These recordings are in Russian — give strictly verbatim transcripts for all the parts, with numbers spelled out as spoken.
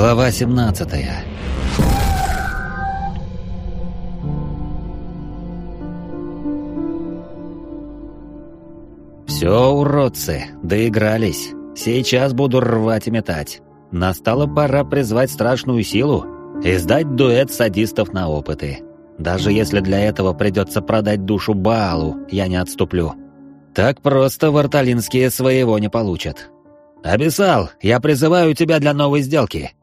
Глава семнадцатая. Все, уродцы, доигрались. Сейчас буду рвать и метать. Настала пора призвать страшную силу и сдать дуэт садистов на опыты. Даже если для этого придется продать душу Баалу, я не отступлю. Так просто варталинские своего не получат. «Абиссал, я призываю тебя для новой сделки!»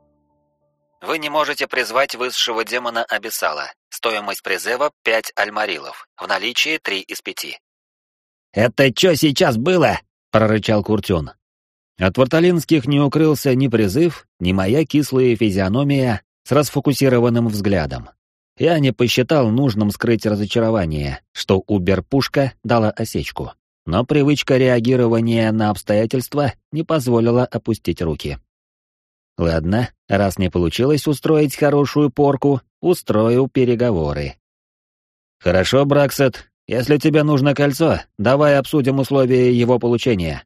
Вы не можете призвать высшего демона Абиссала. Стоимость призыва пять альмарилов. В наличии три из пяти. «Это что сейчас было?» — прорычал Куртюн. От варталинских не укрылся ни призыв, ни моя кислая физиономия с расфокусированным взглядом. Я не посчитал нужным скрыть разочарование, что Убер-пушка дала осечку. Но привычка реагирования на обстоятельства не позволила опустить руки. Ладно, раз не получилось устроить хорошую порку, устрою переговоры. Хорошо, Браксет, если тебе нужно кольцо, давай обсудим условия его получения.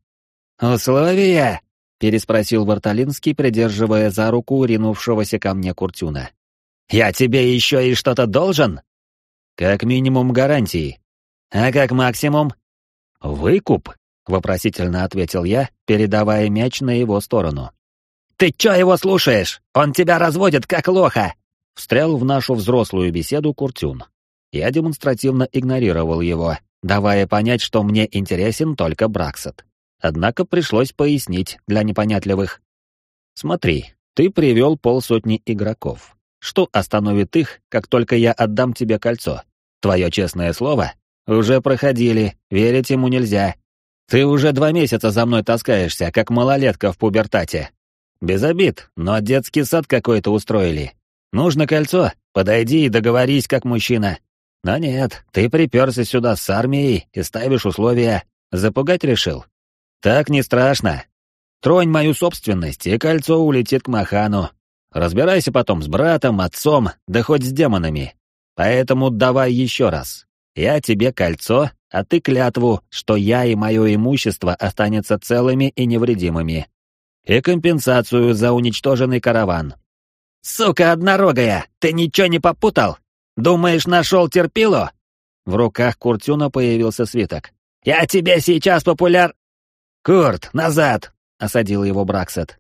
«Условия?» — переспросил Варталинский, придерживая за руку ринувшегося ко мне Куртюна. «Я тебе еще и что-то должен?» «Как минимум гарантии». «А как максимум?» «Выкуп?» — вопросительно ответил я, передавая мяч на его сторону. «Ты чё его слушаешь? Он тебя разводит как лоха!» Встрял в нашу взрослую беседу Куртюн. Я демонстративно игнорировал его, давая понять, что мне интересен только Браксет. Однако пришлось пояснить для непонятливых. «Смотри, ты привел полсотни игроков. Что остановит их, как только я отдам тебе кольцо? Твое честное слово? Уже проходили, верить ему нельзя. Ты уже два месяца за мной таскаешься, как малолетка в пубертате. Без обид, но детский сад какой-то устроили. Нужно кольцо? Подойди и договорись как мужчина. Но нет, ты приперся сюда с армией и ставишь условия. Запугать решил? Так не страшно. Тронь мою собственность, и кольцо улетит к Махану. Разбирайся потом с братом, отцом, да хоть с демонами. Поэтому давай еще раз. Я тебе кольцо, а ты клятву, что я и мое имущество останется целыми и невредимыми. И компенсацию за уничтоженный караван». «Сука однорогая, ты ничего не попутал? Думаешь, нашел терпилу?» В руках Куртюна появился свиток. «Я тебе сейчас популяр...» «Курт, назад!» — осадил его Браксет.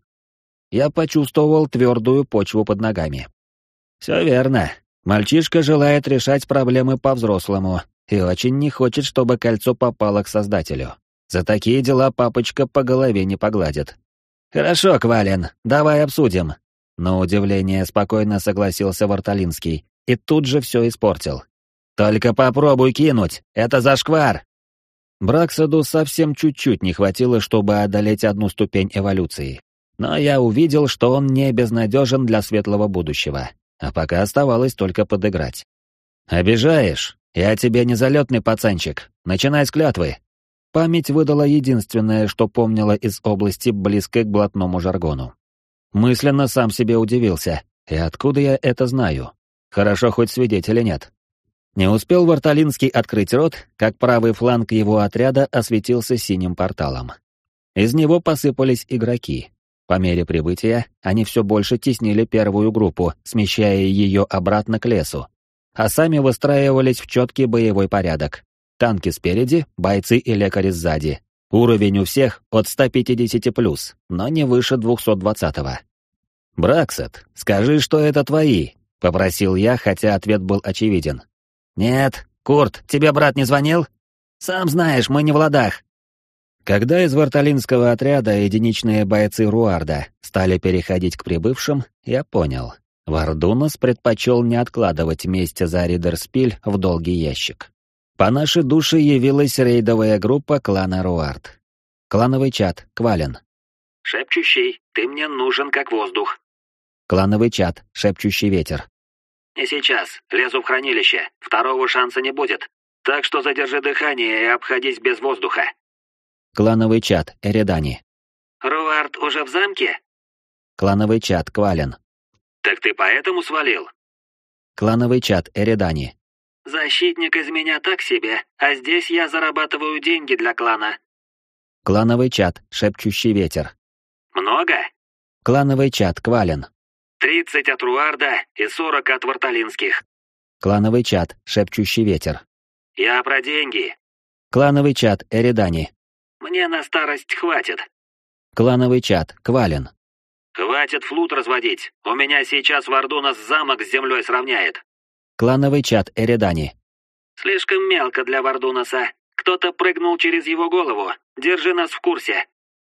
Я почувствовал твердую почву под ногами. «Все верно. Мальчишка желает решать проблемы по-взрослому и очень не хочет, чтобы кольцо попало к создателю. За такие дела папочка по голове не погладит». «Хорошо, Квален, давай обсудим». На удивление спокойно согласился Варталинский и тут же все испортил. «Только попробуй кинуть, это зашквар!» Браксаду совсем чуть-чуть не хватило, чтобы одолеть одну ступень эволюции. Но я увидел, что он не безнадежен для светлого будущего, а пока оставалось только подыграть. «Обижаешь? Я тебе не залетный пацанчик. Начинай с клятвы». Память выдала единственное, что помнила из области, близкой к блатному жаргону. Мысленно сам себе удивился, и откуда я это знаю? Хорошо, хоть свидетелей нет. Не успел Варталинский открыть рот, как правый фланг его отряда осветился синим порталом. Из него посыпались игроки. По мере прибытия они все больше теснили первую группу, смещая ее обратно к лесу, а сами выстраивались в четкий боевой порядок. Танки спереди, бойцы и лекари сзади. Уровень у всех от ста пятидесяти плюс, но не выше двухсот двадцатого. «Браксет, скажи, что это твои», — попросил я, хотя ответ был очевиден. «Нет, Курт, тебе брат не звонил? Сам знаешь, мы не в ладах». Когда из варталинского отряда единичные бойцы Руарда стали переходить к прибывшим, я понял. Вардунас предпочел не откладывать месть за Ридерспиль в долгий ящик. По нашей душе явилась рейдовая группа клана Руард. Клановый чат, Квален. «Шепчущий, ты мне нужен как воздух». Клановый чат, Шепчущий ветер. «Не сейчас, лезу в хранилище, второго шанса не будет. Так что задержи дыхание и обходись без воздуха». Клановый чат, Эридани. «Руард уже в замке?» Клановый чат, Квален. «Так ты поэтому свалил?» Клановый чат, Эридани. «Защитник из меня так себе, а здесь я зарабатываю деньги для клана». Клановый чат, Шепчущий ветер. «Много?» Клановый чат, Квален. тридцать от Руарда и сорок от Варталинских. Клановый чат, шепчущий ветер. Я про деньги. Клановый чат, Эридани. Мне на старость хватит. Клановый чат, Квален. Хватит флут разводить. У меня сейчас Вардунас замок с землей сравняет. Клановый чат, Эридани. Слишком мелко для Вардунаса. Кто-то прыгнул через его голову. Держи нас в курсе.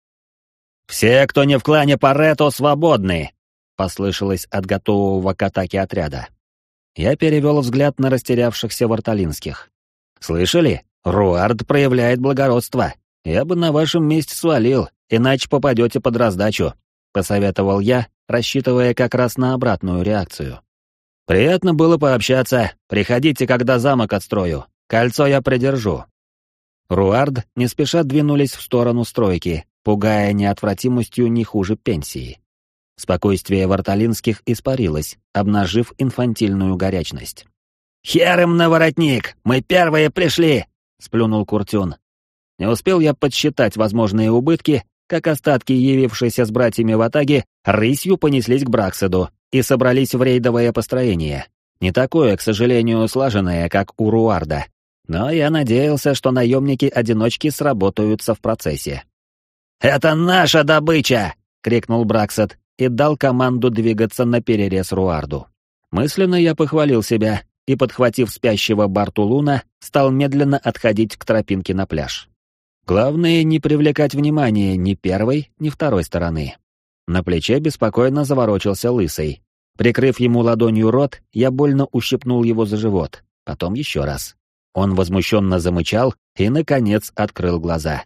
«Все, кто не в клане Парето, свободны!» — послышалось от готового к атаке отряда. Я перевел взгляд на растерявшихся варталинских. «Слышали? Руард проявляет благородство. Я бы на вашем месте свалил, иначе попадете под раздачу», — посоветовал я, рассчитывая как раз на обратную реакцию. «Приятно было пообщаться. Приходите, когда замок отстрою. Кольцо я придержу». Руард не спеша двинулись в сторону стройки, пугая неотвратимостью не хуже пенсии. Спокойствие варталинских испарилось, обнажив инфантильную горячность. «Хер им на воротник! Мы первые пришли!» — сплюнул Куртюн. Не успел я подсчитать возможные убытки, как остатки, явившиеся с братьями в атаге, рысью понеслись к Бракседу и собрались в рейдовое построение. Не такое, к сожалению, слаженное, как у Руарда. Но я надеялся, что наемники-одиночки сработаются в процессе. «Это наша добыча!» — крикнул Браксет и дал команду двигаться на перерез Руарду. Мысленно я похвалил себя и, подхватив спящего Бартулуна, стал медленно отходить к тропинке на пляж. Главное — не привлекать внимания ни первой, ни второй стороны. На плече беспокойно заворочился Лысый. Прикрыв ему ладонью рот, я больно ущипнул его за живот, потом еще раз. Он возмущенно замычал и, наконец, открыл глаза.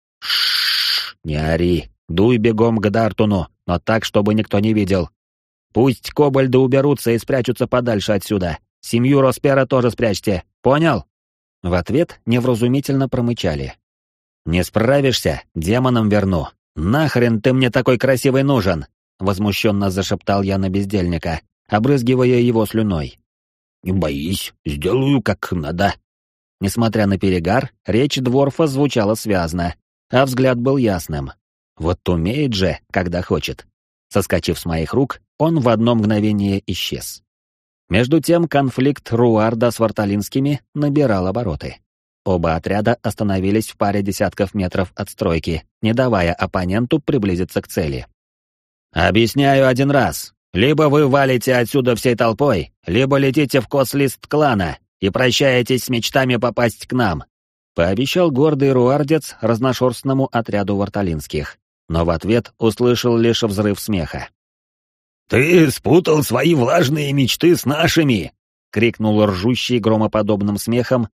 «Шшш, не ори, дуй бегом к Дартуну, но так, чтобы никто не видел. Пусть кобальды уберутся и спрячутся подальше отсюда. Семью Роспера тоже спрячьте, понял?» В ответ невразумительно промычали. «Не справишься, демонам верну. Нахрен ты мне такой красивый нужен?» Возмущенно зашептал я на бездельника, обрызгивая его слюной. «Не боись, сделаю как надо». Несмотря на перегар, речь дворфа звучала связно, а взгляд был ясным. Вот умеет же, когда хочет. Соскочив с моих рук, он в одно мгновение исчез. Между тем конфликт Руарда с варталинскими набирал обороты. Оба отряда остановились в паре десятков метров от стройки, не давая оппоненту приблизиться к цели. «Объясняю один раз. Либо вы валите отсюда всей толпой, либо летите в кослист клана и прощаетесь с мечтами попасть к нам», — пообещал гордый руардец разношерстному отряду варталинских, но в ответ услышал лишь взрыв смеха. «Ты спутал свои влажные мечты с нашими!» — крикнул ржущий громоподобным смехом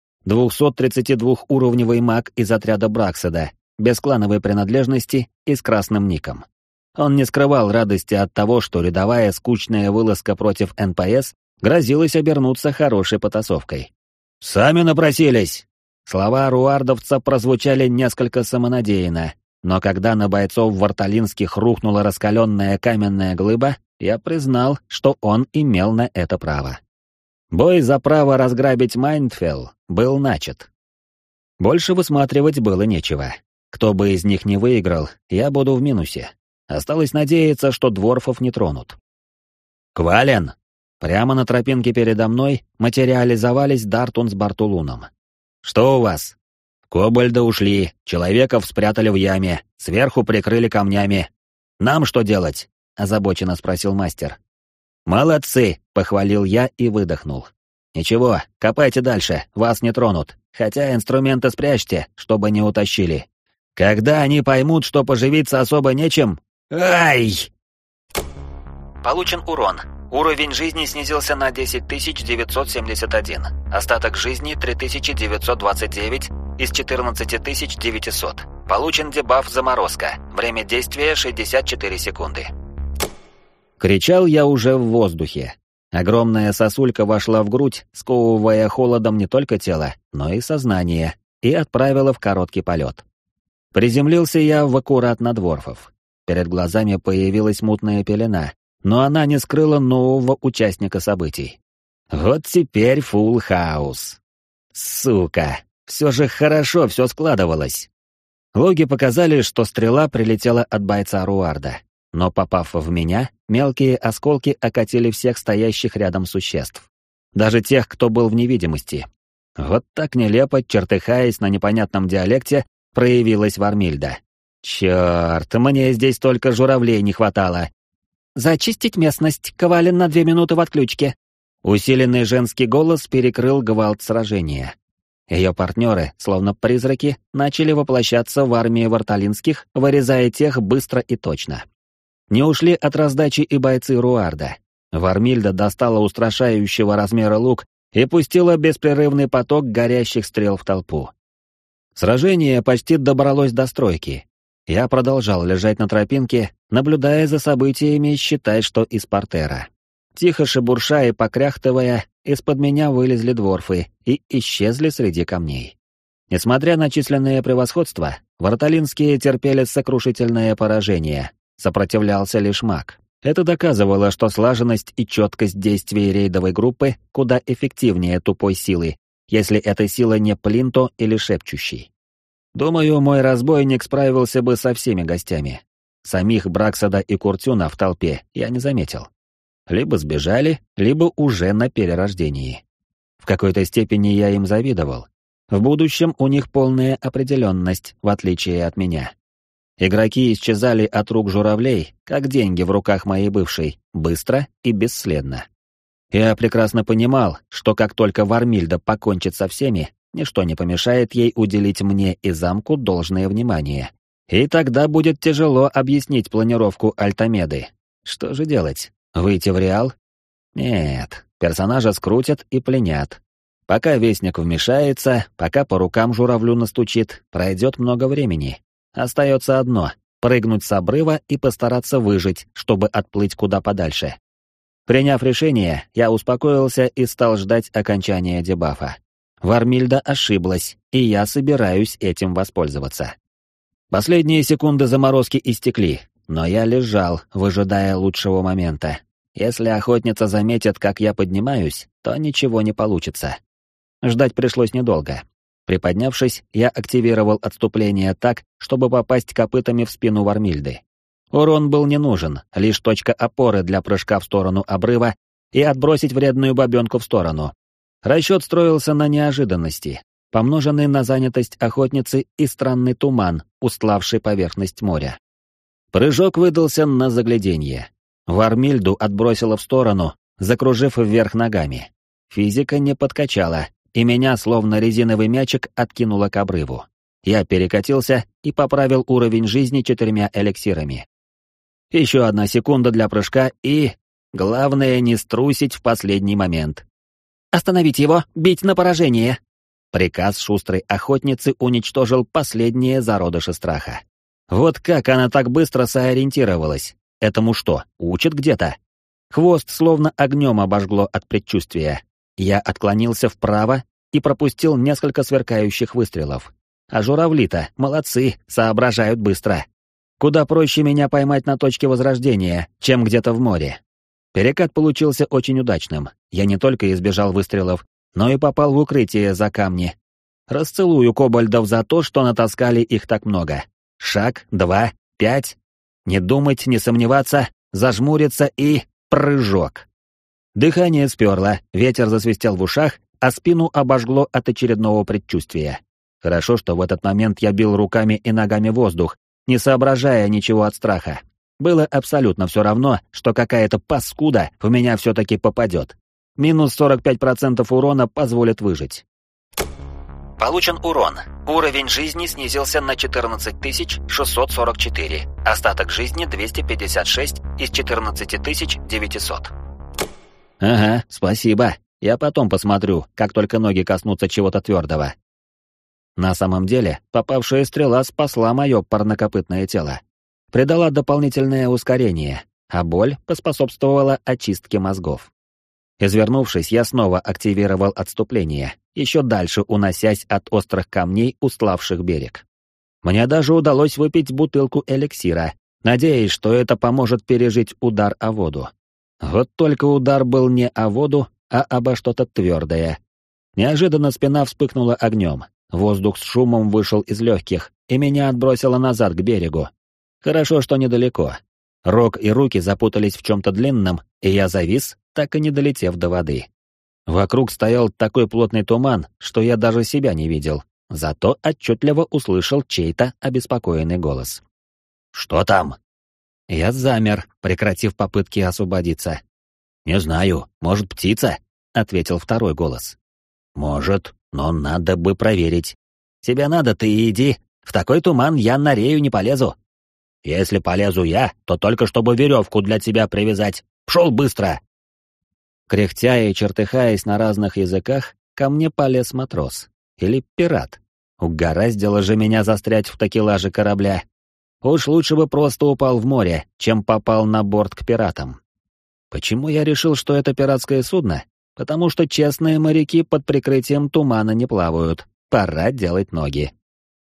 двухсоттридцатидвухуровневый маг из отряда Бракседа, без клановой принадлежности и с красным ником. Он не скрывал радости от того, что рядовая скучная вылазка против эн пэ эс грозилась обернуться хорошей потасовкой. «Сами напросились!» Слова руардовца прозвучали несколько самонадеянно, но когда на бойцов варталинских рухнула раскаленная каменная глыба, я признал, что он имел на это право. Бой за право разграбить Майндфелл был начат. Больше высматривать было нечего. Кто бы из них не выиграл, я буду в минусе. Осталось надеяться, что дворфов не тронут. «Квален!» Прямо на тропинке передо мной материализовались Дартун с Бартулуном. «Что у вас?» «Кобальды ушли, человеков спрятали в яме, сверху прикрыли камнями. Нам что делать?» — озабоченно спросил мастер. «Молодцы!» — похвалил я и выдохнул. «Ничего, копайте дальше, вас не тронут, хотя инструменты спрячьте, чтобы не утащили. Когда они поймут, что поживиться особо нечем... Ай!» Получен урон. Уровень жизни снизился на десять тысяч девятьсот семьдесят один. Остаток жизни три тысячи девятьсот двадцать девять из четырнадцать тысяч девятьсот. Получен дебаф «Заморозка». Время действия шестьдесят четыре секунды. Кричал я уже в воздухе. Огромная сосулька вошла в грудь, сковывая холодом не только тело, но и сознание, и отправила в короткий полет. Приземлился я в аккурат на дворфов. Перед глазами появилась мутная пелена, но она не скрыла нового участника событий. Вот теперь фулл хаус. Сука, все же хорошо все складывалось. Логи показали, что стрела прилетела от бойца Руарда. но, попав в меня, мелкие осколки окатили всех стоящих рядом существ. Даже тех, кто был в невидимости. Вот так нелепо, чертыхаясь на непонятном диалекте, проявилась Вармильда. Черт, мне здесь только журавлей не хватало. «Зачистить местность, Ковалин на две минуты в отключке». Усиленный женский голос перекрыл гвалт сражения. Ее партнеры, словно призраки, начали воплощаться в армии варталинских, вырезая тех быстро и точно. Не ушли от раздачи и бойцы Руарда. Вармильда достала устрашающего размера лук и пустила беспрерывный поток горящих стрел в толпу. Сражение почти добралось до стройки. Я продолжал лежать на тропинке, наблюдая за событиями, считай, что из портера. Тихо шебурша и покряхтывая, из-под меня вылезли дворфы и исчезли среди камней. Несмотря на численное превосходство, варталинские терпели сокрушительное поражение, сопротивлялся лишь маг. Это доказывало, что слаженность и четкость действий рейдовой группы куда эффективнее тупой силы, если эта сила не Плинто или Шепчущий. Думаю, мой разбойник справился бы со всеми гостями. Самих Браксада и Куртюна в толпе я не заметил. Либо сбежали, либо уже на перерождении. В какой-то степени я им завидовал. В будущем у них полная определенность, в отличие от меня. Игроки исчезали от рук журавлей, как деньги в руках моей бывшей, быстро и бесследно. Я прекрасно понимал, что как только Вармильда покончит со всеми, ничто не помешает ей уделить мне и замку должное внимание. И тогда будет тяжело объяснить планировку Альтамеды. Что же делать? Выйти в Реал? Нет, персонажа скрутят и пленят. Пока Вестник вмешается, пока по рукам журавлю настучит, пройдет много времени. Остается одно — прыгнуть с обрыва и постараться выжить, чтобы отплыть куда подальше. Приняв решение, я успокоился и стал ждать окончания дебафа. Вармильда ошиблась, и я собираюсь этим воспользоваться. Последние секунды заморозки истекли, но я лежал, выжидая лучшего момента. Если охотница заметит, как я поднимаюсь, то ничего не получится. Ждать пришлось недолго. Приподнявшись, я активировал отступление так, чтобы попасть копытами в спину Вармильды. Урон был не нужен, лишь точка опоры для прыжка в сторону обрыва и отбросить вредную бабенку в сторону. Расчет строился на неожиданности, помноженный на занятость охотницы и странный туман, устлавший поверхность моря. Прыжок выдался на загляденье. Вармильду отбросило в сторону, закружив вверх ногами. Физика не подкачала, и меня, словно резиновый мячик, откинуло к обрыву. Я перекатился и поправил уровень жизни четырьмя эликсирами. Еще одна секунда для прыжка и... Главное не струсить в последний момент. «Остановить его! Бить на поражение!» Приказ шустрой охотницы уничтожил последние зародыши страха. Вот как она так быстро сориентировалась? Этому что, учат где-то? Хвост словно огнем обожгло от предчувствия. Я отклонился вправо и пропустил несколько сверкающих выстрелов. А журавли-то молодцы, соображают быстро. Куда проще меня поймать на точке возрождения, чем где-то в море. Перекат получился очень удачным. Я не только избежал выстрелов, но и попал в укрытие за камни. Расцелую кобальдов за то, что натаскали их так много. Шаг, два, пять. Не думать, не сомневаться, зажмуриться и... прыжок. Дыхание сперло, ветер засвистел в ушах, а спину обожгло от очередного предчувствия. Хорошо, что в этот момент я бил руками и ногами воздух, не соображая ничего от страха. Было абсолютно все равно, что какая-то паскуда в меня все-таки попадет. Минус сорок пять процентов урона позволит выжить. Получен урон. Уровень жизни снизился на четырнадцать тысяч шестьсот сорок четыре. Остаток жизни двести пятьдесят шесть из четырнадцать тысяч девятьсот. Ага, спасибо. Я потом посмотрю, как только ноги коснутся чего-то твердого. На самом деле, попавшая стрела спасла мое парнокопытное тело. Придала дополнительное ускорение, а боль поспособствовала очистке мозгов. Извернувшись, я снова активировал отступление, еще дальше уносясь от острых камней, устлавших берег. Мне даже удалось выпить бутылку эликсира, надеясь, что это поможет пережить удар о воду. Вот только удар был не о воду, а обо что-то твердое. Неожиданно спина вспыхнула огнем, воздух с шумом вышел из легких, и меня отбросило назад к берегу. Хорошо, что недалеко. Рог и руки запутались в чем-то длинном, и я завис, так и не долетев до воды. Вокруг стоял такой плотный туман, что я даже себя не видел, зато отчетливо услышал чей-то обеспокоенный голос. «Что там?» Я замер, прекратив попытки освободиться. «Не знаю, может, птица?» — ответил второй голос. «Может, но надо бы проверить. Тебе надо, ты и иди. В такой туман я на рею не полезу. Если полезу я, то только чтобы веревку для тебя привязать. Пшел быстро!» Кряхтя и чертыхаясь на разных языках, ко мне полез матрос. Или пират. Угораздило же меня застрять в такелаже корабля. Уж лучше бы просто упал в море, чем попал на борт к пиратам. Почему я решил, что это пиратское судно? Потому что честные моряки под прикрытием тумана не плавают. Пора делать ноги.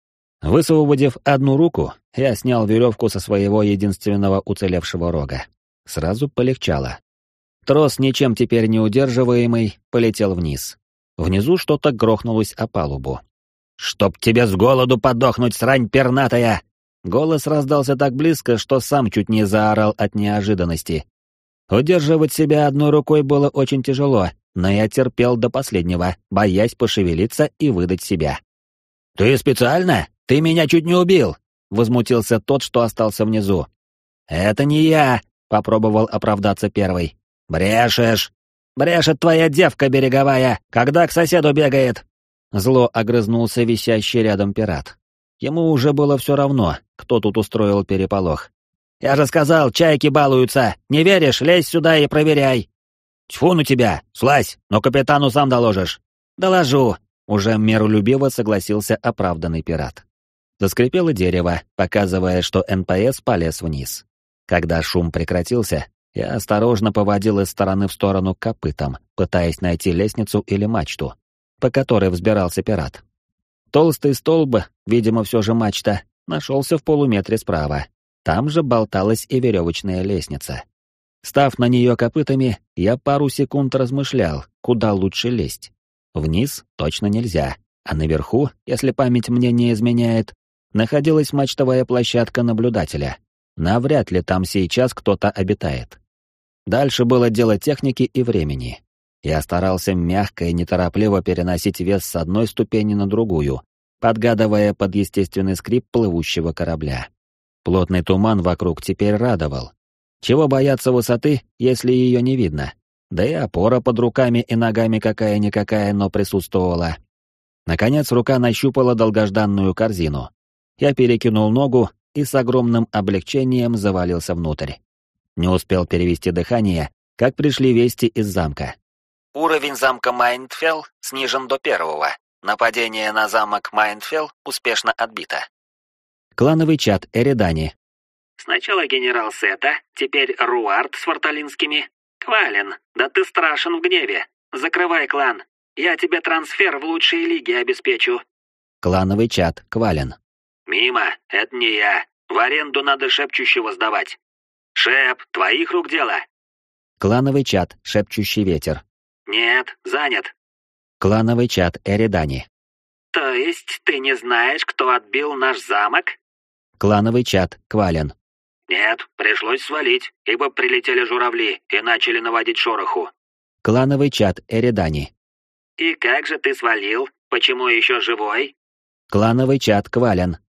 Высвободив одну руку, я снял веревку со своего единственного уцелевшего рога. Сразу полегчало. Трос, ничем теперь не удерживаемый, полетел вниз. Внизу что-то грохнулось о палубу. «Чтоб тебе с голоду подохнуть, срань пернатая!» Голос раздался так близко, что сам чуть не заорал от неожиданности. Удерживать себя одной рукой было очень тяжело, но я терпел до последнего, боясь пошевелиться и выдать себя. «Ты специально? Ты меня чуть не убил!» — возмутился тот, что остался внизу. «Это не я!» — попробовал оправдаться первый. «Брешешь! Брешет твоя девка береговая, когда к соседу бегает!» Зло огрызнулся висящий рядом пират. Ему уже было все равно, кто тут устроил переполох. «Я же сказал, чайки балуются! Не веришь? Лезь сюда и проверяй!» «Тьфу на тебя! Слазь, но капитану сам доложишь!» «Доложу!» — уже миролюбиво согласился оправданный пират. Заскрипело дерево, показывая, что эн пэ эс полез вниз. Когда шум прекратился, я осторожно поводил из стороны в сторону копытом, пытаясь найти лестницу или мачту, по которой взбирался пират. Толстый столб, видимо, все же мачта, нашелся в полуметре справа. Там же болталась и веревочная лестница. Став на нее копытами, я пару секунд размышлял, куда лучше лезть. Вниз точно нельзя, а наверху, если память мне не изменяет, находилась мачтовая площадка наблюдателя. Навряд ли там сейчас кто-то обитает. Дальше было дело техники и времени. Я старался мягко и неторопливо переносить вес с одной ступени на другую, подгадывая под естественный скрип плывущего корабля. Плотный туман вокруг теперь радовал. Чего бояться высоты, если ее не видно? Да и опора под руками и ногами какая-никакая, но присутствовала. Наконец рука нащупала долгожданную корзину. Я перекинул ногу и с огромным облегчением завалился внутрь. Не успел перевести дыхание, как пришли вести из замка. Уровень замка Майндфелл снижен до первого. Нападение на замок Майндфелл успешно отбито. Клановый чат Эридани. Сначала генерал Сета, теперь Руард с форталинскими. Квален, да ты страшен в гневе. Закрывай клан. Я тебе трансфер в лучшие лиги обеспечу. Клановый чат Квален. Мимо, это не я. В аренду надо шепчущего сдавать. Шеп, твоих рук дело. Клановый чат Шепчущий ветер. Нет, занят. Клановый чат Эридани. То есть ты не знаешь, кто отбил наш замок? Клановый чат Квален. Нет, пришлось свалить, ибо прилетели журавли и начали наводить шороху. Клановый чат Эридани. И как же ты свалил? Почему еще живой? Клановый чат Квален.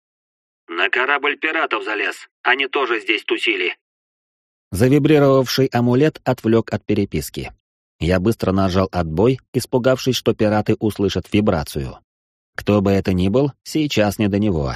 На корабль пиратов залез, они тоже здесь тусили. Завибрировавший амулет отвлек от переписки. Я быстро нажал отбой, испугавшись, что пираты услышат вибрацию. Кто бы это ни был, сейчас не до него.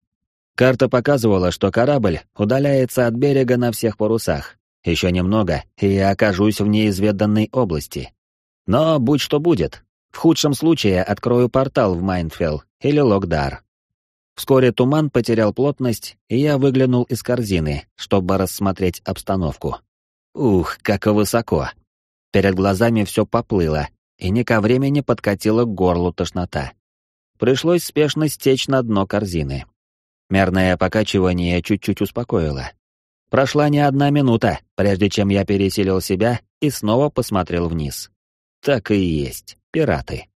Карта показывала, что корабль удаляется от берега на всех парусах. Еще немного, и я окажусь в неизведанной области. Но будь что будет. В худшем случае открою портал в Майндфелл или Локдар. Вскоре туман потерял плотность, и я выглянул из корзины, чтобы рассмотреть обстановку. Ух, как высоко! Перед глазами все поплыло, и не ко времени подкатила к горлу тошнота. Пришлось спешно стечь на дно корзины. Мерное покачивание чуть-чуть успокоило. Прошла не одна минута, прежде чем я пересилил себя и снова посмотрел вниз. Так и есть, пираты.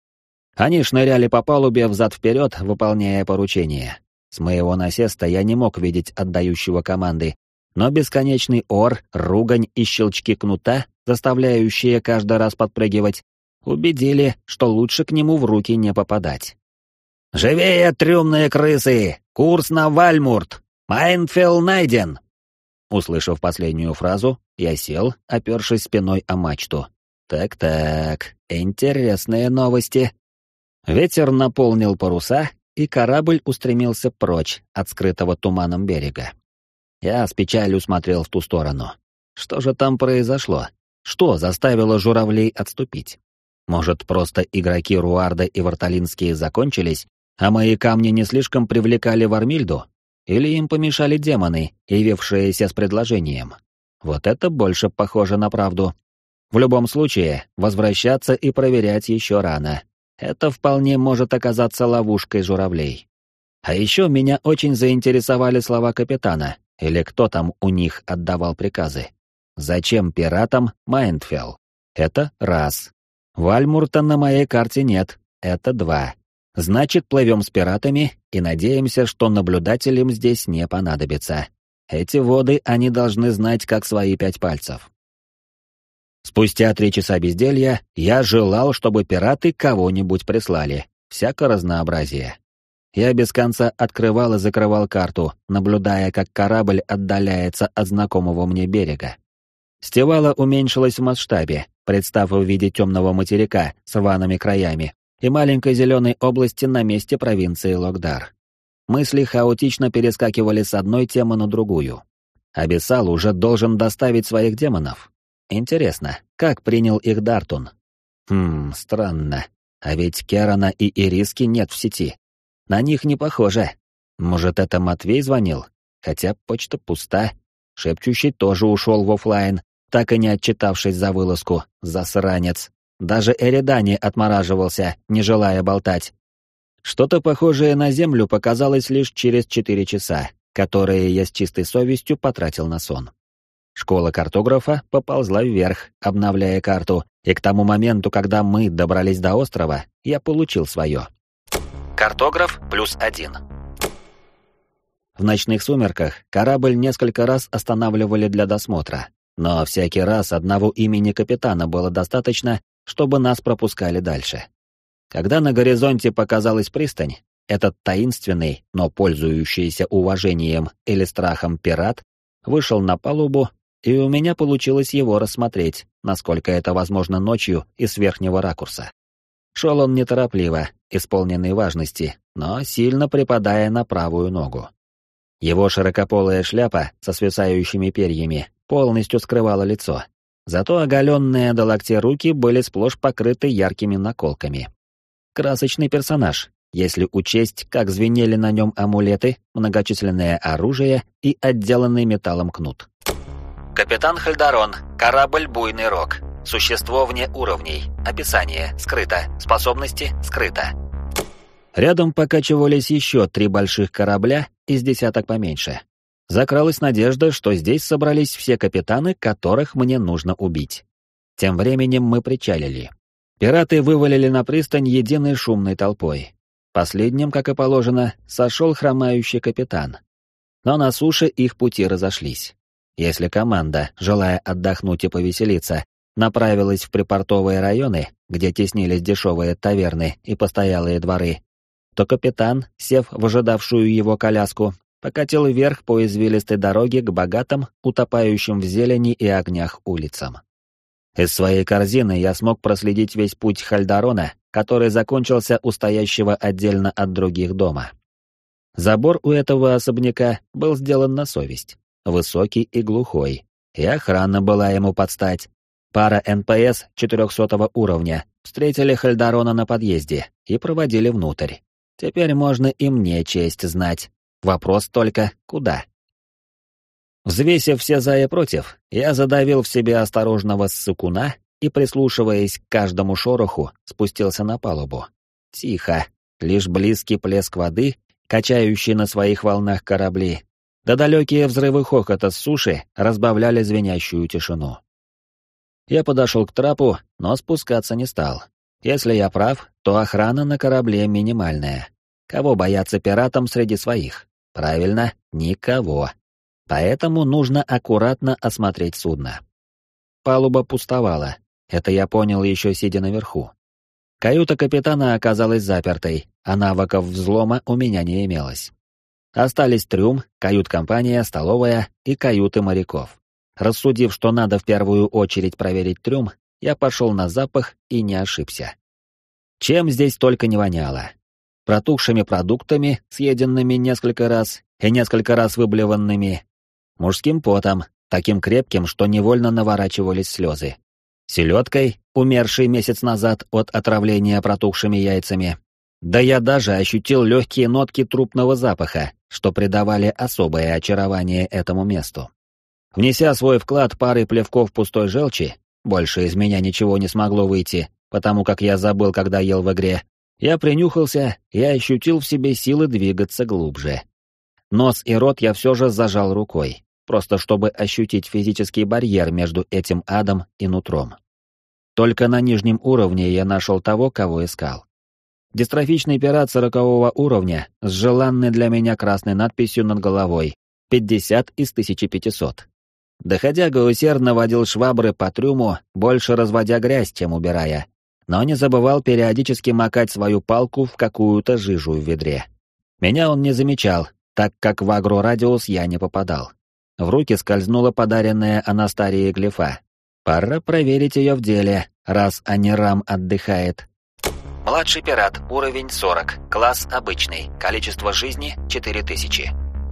Они шныряли по палубе взад-вперед, выполняя поручения. С моего насеста я не мог видеть отдающего команды, Но бесконечный ор, ругань и щелчки кнута, заставляющие каждый раз подпрыгивать, убедили, что лучше к нему в руки не попадать. «Живее, трюмные крысы! Курс на Вальмурт! Майнфелл найден!» Услышав последнюю фразу, я сел, опершись спиной о мачту. Так-так, интересные новости. Ветер наполнил паруса, и корабль устремился прочь от скрытого туманом берега. Я с печалью смотрел в ту сторону. Что же там произошло? Что заставило журавлей отступить? Может, просто игроки Руарда и Варталинские закончились, а мои камни не слишком привлекали Вармильду? Или им помешали демоны, явившиеся с предложением? Вот это больше похоже на правду. В любом случае, возвращаться и проверять еще рано. Это вполне может оказаться ловушкой журавлей. А еще меня очень заинтересовали слова капитана, или кто там у них отдавал приказы. Зачем пиратам Майнфелл? Это раз. Вальмурта на моей карте нет, это два. Значит, плывем с пиратами и надеемся, что наблюдателям здесь не понадобится. Эти воды они должны знать как свои пять пальцев. Спустя три часа безделья я желал, чтобы пираты кого-нибудь прислали. Всяко разнообразие. Я без конца открывал и закрывал карту, наблюдая, как корабль отдаляется от знакомого мне берега. Стевала уменьшилась в масштабе, представ в виде темного материка с рваными краями и маленькой зеленой области на месте провинции Логдар. Мысли хаотично перескакивали с одной темы на другую. Абиссал уже должен доставить своих демонов. Интересно, как принял их Дартун? Хм, странно. А ведь Керана и Ириски нет в сети. На них не похоже. Может, это Матвей звонил? Хотя почта пуста. Шепчущий тоже ушел в офлайн, так и не отчитавшись за вылазку, засранец. Даже Эридани отмораживался, не желая болтать. Что-то похожее на землю показалось лишь через четыре часа, которые я с чистой совестью потратил на сон. Школа картографа поползла вверх, обновляя карту, и к тому моменту, когда мы добрались до острова, я получил свое. Картограф плюс один. В ночных сумерках корабль несколько раз останавливали для досмотра, но всякий раз одного имени капитана было достаточно, чтобы нас пропускали дальше. Когда на горизонте показалась пристань, этот таинственный, но пользующийся уважением или страхом пират вышел на палубу, и у меня получилось его рассмотреть, насколько это возможно ночью и с верхнего ракурса. Шел он неторопливо, исполненный важности, но сильно припадая на правую ногу. Его широкополая шляпа со свисающими перьями полностью скрывала лицо, зато оголенные до локтя руки были сплошь покрыты яркими наколками. Красочный персонаж, если учесть, как звенели на нем амулеты, многочисленное оружие и отделанный металлом кнут. Капитан Хальдарон, корабль «Буйный Рог». Существо вне уровней. Описание скрыто. Способности скрыто. Рядом покачивались еще три больших корабля из десяток поменьше. Закралась надежда, что здесь собрались все капитаны, которых мне нужно убить. Тем временем мы причалили. Пираты вывалили на пристань единой шумной толпой. Последним, как и положено, сошел хромающий капитан. Но на суше их пути разошлись. Если команда, желая отдохнуть и повеселиться, направилась в припортовые районы, где теснились дешевые таверны и постоялые дворы, то капитан, сев в ожидавшую его коляску, покатил вверх по извилистой дороге к богатым, утопающим в зелени и огнях улицам. Из своей корзины я смог проследить весь путь Хальдарона, который закончился у стоящего отдельно от других дома. Забор у этого особняка был сделан на совесть, высокий и глухой, и охрана была ему под стать. Пара эн пэ эс четырехсотого уровня встретили Хальдарона на подъезде и проводили внутрь. Теперь можно и мне честь знать. Вопрос только, куда? Взвесив все за и против, я задавил в себе осторожного ссыкуна и, прислушиваясь к каждому шороху, спустился на палубу. Тихо, лишь близкий плеск воды, качающий на своих волнах корабли, да далекие взрывы хохота с суши разбавляли звенящую тишину. Я подошел к трапу, но спускаться не стал. Если я прав, то охрана на корабле минимальная. Кого бояться пиратам среди своих? Правильно, никого. Поэтому нужно аккуратно осмотреть судно. Палуба пустовала. Это я понял еще сидя наверху. Каюта капитана оказалась запертой, а навыков взлома у меня не имелось. Остались трюм, кают-компания, столовая и каюты моряков. Рассудив, что надо в первую очередь проверить трюм, я пошел на запах и не ошибся. Чем здесь только не воняло. Протухшими продуктами, съеденными несколько раз и несколько раз выблеванными. Мужским потом, таким крепким, что невольно наворачивались слезы. Селедкой, умершей месяц назад от отравления протухшими яйцами. Да я даже ощутил легкие нотки трупного запаха, что придавали особое очарование этому месту. Внеся свой вклад парой плевков пустой желчи, больше из меня ничего не смогло выйти, потому как я забыл, когда ел в игре, я принюхался и ощутил в себе силы двигаться глубже. Нос и рот я все же зажал рукой, просто чтобы ощутить физический барьер между этим адом и нутром. Только на нижнем уровне я нашел того, кого искал. Дистрофичный пират сорокового уровня с желанной для меня красной надписью над головой пятьдесят из тысячи пятисот. Доходяга усердно водил швабры по трюму, больше разводя грязь, чем убирая, но не забывал периодически макать свою палку в какую-то жижу в ведре. Меня он не замечал, так как в агрорадиус я не попадал. В руки скользнула подаренная Анастарией глифа. Пора проверить ее в деле, раз Анирам отдыхает. Младший пират, уровень сорок, класс обычный, количество жизни четыре тысячи.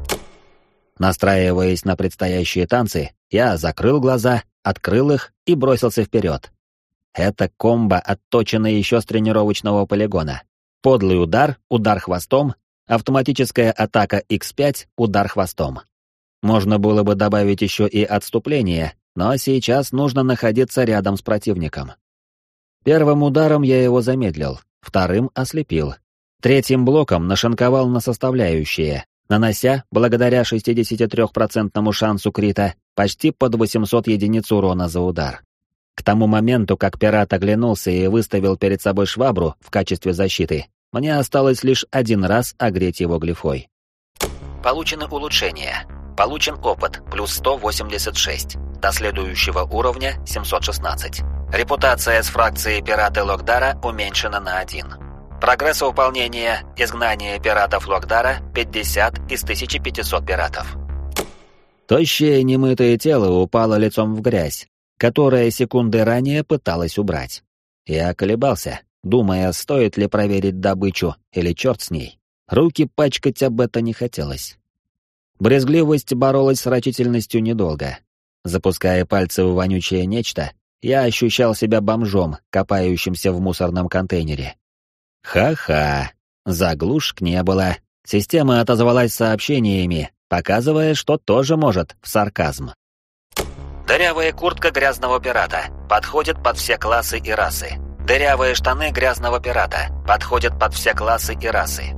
Настраиваясь на предстоящие танцы, я закрыл глаза, открыл их и бросился вперед. Это комбо отточено еще с тренировочного полигона. Подлый удар, удар хвостом, автоматическая атака икс пять, удар хвостом. Можно было бы добавить еще и отступление, но сейчас нужно находиться рядом с противником. Первым ударом я его замедлил, вторым ослепил. Третьим блоком нашинковал на составляющие, нанося, благодаря шестидесятитрёхпроцентному шансу крита, почти под восемьсот единиц урона за удар. К тому моменту, как пират оглянулся и выставил перед собой швабру в качестве защиты, мне осталось лишь один раз огреть его глифой. Получены улучшения. Получен опыт, плюс сто восемьдесят шесть. До следующего уровня семьсот шестнадцать. Репутация с фракцией пираты Локдара уменьшена на один. Прогресс выполнения изгнания пиратов Локдара пятьдесят из тысячи пятисот пиратов. Тощее немытое тело упало лицом в грязь, которая секунды ранее пыталась убрать. Я колебался, думая, стоит ли проверить добычу или черт с ней. Руки пачкать об это не хотелось. Брезгливость боролась с рачительностью недолго. Запуская пальцы в вонючее нечто, я ощущал себя бомжом, копающимся в мусорном контейнере. Ха-ха, заглушек не было. Система отозвалась сообщениями, показывая, что тоже может в сарказм. Дырявая куртка грязного пирата. Подходит под все классы и расы. Дырявые штаны грязного пирата. Подходят под все классы и расы.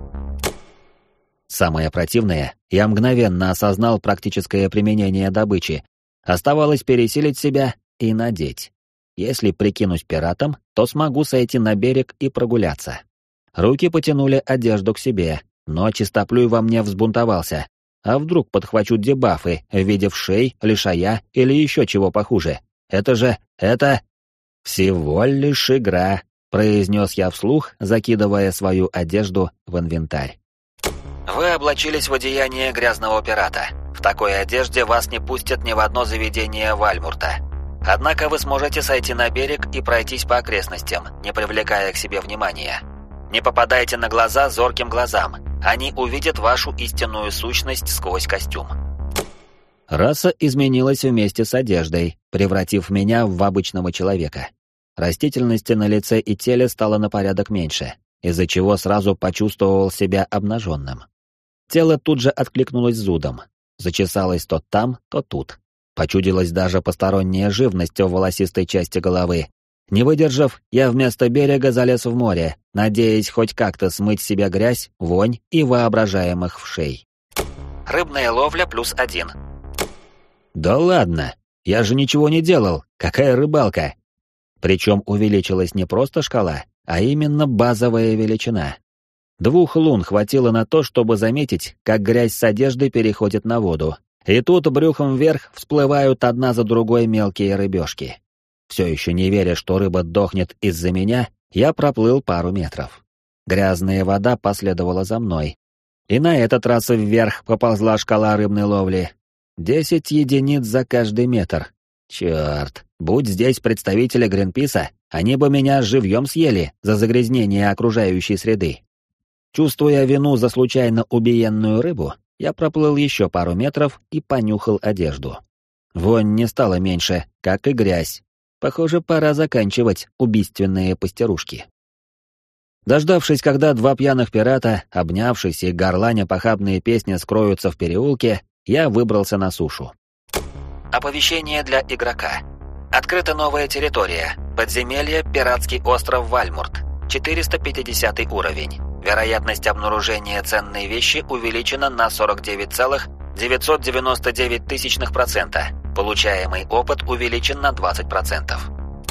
Самое противное, я мгновенно осознал практическое применение добычи. Оставалось пересилить себя и надеть. Если прикинусь пиратом, то смогу сойти на берег и прогуляться. Руки потянули одежду к себе, но чистоплюй во мне взбунтовался. А вдруг подхвачу дебафы в виде вшей, лишая или еще чего похуже? Это же... это... всего лишь игра, произнес я вслух, закидывая свою одежду в инвентарь. Вы облачились в одеяние грязного пирата. В такой одежде вас не пустят ни в одно заведение Вальмурта. Однако вы сможете сойти на берег и пройтись по окрестностям, не привлекая к себе внимания. Не попадайте на глаза зорким глазам. Они увидят вашу истинную сущность сквозь костюм. Раса изменилась вместе с одеждой, превратив меня в обычного человека. Растительности на лице и теле стало на порядок меньше, из-за чего сразу почувствовал себя обнаженным. Тело тут же откликнулось зудом. Зачесалось то там, то тут. Почудилась даже посторонняя живность в волосистой части головы. Не выдержав, я вместо берега залез в море, надеясь хоть как-то смыть с себя грязь, вонь и воображаемых вшей. Рыбная ловля плюс один. Да ладно, я же ничего не делал, какая рыбалка? Причем увеличилась не просто шкала, а именно базовая величина. Двух лун хватило на то, чтобы заметить, как грязь с одежды переходит на воду, И тут брюхом вверх всплывают одна за другой мелкие рыбешки. Все еще не веря, что рыба дохнет из-за меня, я проплыл пару метров. Грязная вода последовала за мной. И на этот раз вверх поползла шкала рыбной ловли. Десять единиц за каждый метр. Черт, будь здесь представители Гринписа, они бы меня живьем съели за загрязнение окружающей среды. Чувствуя вину за случайно убиенную рыбу, я проплыл еще пару метров и понюхал одежду. Вонь не стала меньше, как и грязь. Похоже, пора заканчивать убийственные пастерушки. Дождавшись, когда два пьяных пирата, обнявшись и горланя похабные песни, скроются в переулке, я выбрался на сушу. Оповещение для игрока. Открыта новая территория. Подземелье «Пиратский остров Вальмурт». четыреста пятидесятый уровень. Вероятность обнаружения ценной вещи увеличена на сорок девять целых девятьсот девяносто девять тысячных процента. Получаемый опыт увеличен на двадцать процентов.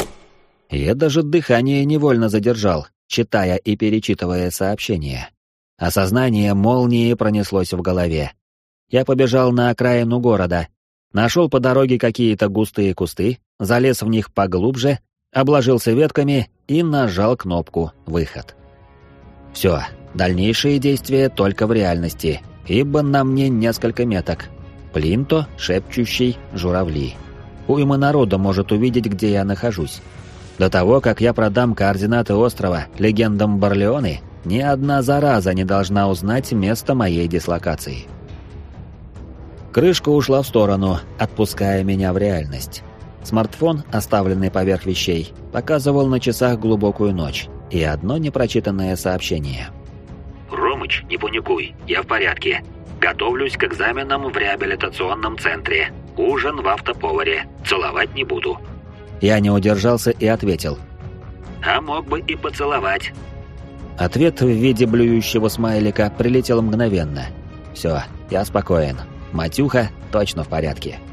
Я даже дыхание невольно задержал, читая и перечитывая сообщения. Осознание молнии пронеслось в голове. Я побежал на окраину города, нашел по дороге какие-то густые кусты, залез в них поглубже, обложился ветками и нажал кнопку «Выход». Все, дальнейшие действия только в реальности, ибо на мне несколько меток. Плинто, шепчущий, журавли. Уйма народа может увидеть, где я нахожусь. До того, как я продам координаты острова легендам Барлеоны, ни одна зараза не должна узнать место моей дислокации. Крышка ушла в сторону, отпуская меня в реальность. Смартфон, оставленный поверх вещей, показывал на часах глубокую ночь и одно непрочитанное сообщение. «Ромыч, не паникуй, я в порядке. Готовлюсь к экзаменам в реабилитационном центре. Ужин в автоповаре. Целовать не буду». Я не удержался и ответил. «А мог бы и поцеловать». Ответ в виде блюющего смайлика прилетел мгновенно. Все, я спокоен. Матюха точно в порядке.